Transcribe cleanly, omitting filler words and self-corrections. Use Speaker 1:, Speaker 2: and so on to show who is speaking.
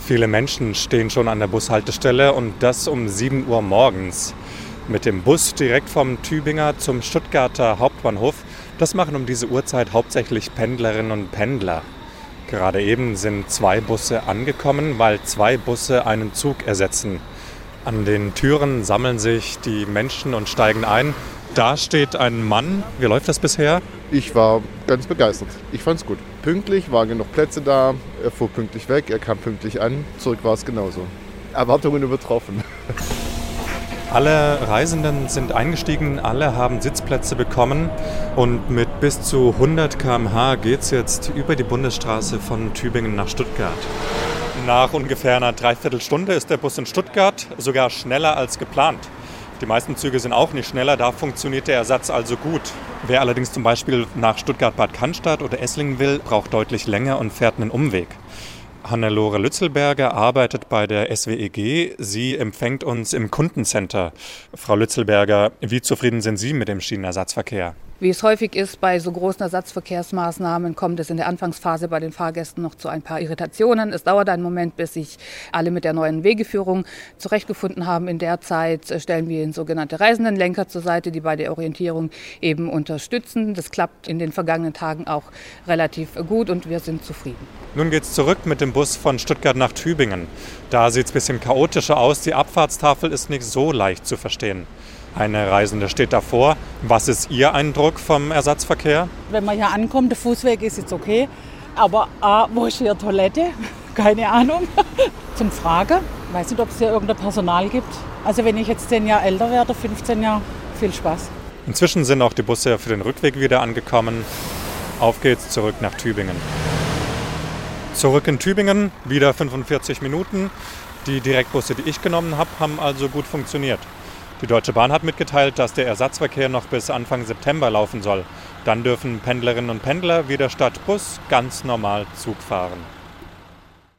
Speaker 1: Viele Menschen stehen schon an der Bushaltestelle und das um 7 Uhr morgens. Mit dem Bus direkt vom Tübinger zum Stuttgarter Hauptbahnhof. Das machen um diese Uhrzeit hauptsächlich Pendlerinnen und Pendler. Gerade eben sind 2 Busse angekommen, weil 2 Busse einen Zug ersetzen. An den Türen sammeln sich die Menschen und steigen ein. Da steht ein Mann. Wie läuft das bisher?
Speaker 2: Ich war ganz begeistert. Ich fand's gut. Pünktlich, waren genug Plätze da. Er fuhr pünktlich weg, er kam pünktlich an. Zurück war es genauso. Erwartungen übertroffen.
Speaker 1: Alle Reisenden sind eingestiegen, alle haben Sitzplätze bekommen und mit bis zu 100 km/h geht es jetzt über die Bundesstraße von Tübingen nach Stuttgart. Nach ungefähr einer Dreiviertelstunde ist der Bus in Stuttgart, sogar schneller als geplant. Die meisten Züge sind auch nicht schneller, da funktioniert der Ersatz also gut. Wer allerdings zum Beispiel nach Stuttgart-Bad Cannstatt oder Esslingen will, braucht deutlich länger und fährt einen Umweg. Hannelore Lützelberger arbeitet bei der SWEG. Sie empfängt uns im Kundencenter. Frau Lützelberger, wie zufrieden sind Sie mit dem Schienenersatzverkehr?
Speaker 3: Wie es häufig ist bei so großen Ersatzverkehrsmaßnahmen, kommt es in der Anfangsphase bei den Fahrgästen noch zu ein paar Irritationen. Es dauert einen Moment, bis sich alle mit der neuen Wegeführung zurechtgefunden haben. In der Zeit stellen wir Ihnen sogenannte Reisendenlenker zur Seite, die bei der Orientierung eben unterstützen. Das klappt in den vergangenen Tagen auch relativ gut und wir sind zufrieden.
Speaker 1: Nun geht es zurück mit dem Bus von Stuttgart nach Tübingen. Da sieht es ein bisschen chaotischer aus. Die Abfahrtstafel ist nicht so leicht zu verstehen. Eine Reisende steht davor. Was ist Ihr Eindruck vom Ersatzverkehr?
Speaker 4: Wenn man hier ankommt, der Fußweg ist jetzt okay. Aber wo ist hier Toilette? Keine Ahnung. Zum Fragen. Ich weiß nicht, ob es hier irgendein Personal gibt. Also wenn ich jetzt 10 Jahre älter werde, 15 Jahre, viel Spaß.
Speaker 1: Inzwischen sind auch die Busse für den Rückweg wieder angekommen. Auf geht's zurück nach Tübingen. Zurück in Tübingen, wieder 45 Minuten. Die Direktbusse, die ich genommen habe, haben also gut funktioniert. Die Deutsche Bahn hat mitgeteilt, dass der Ersatzverkehr noch bis Anfang September laufen soll. Dann dürfen Pendlerinnen und Pendler wieder statt Bus ganz normal Zug fahren.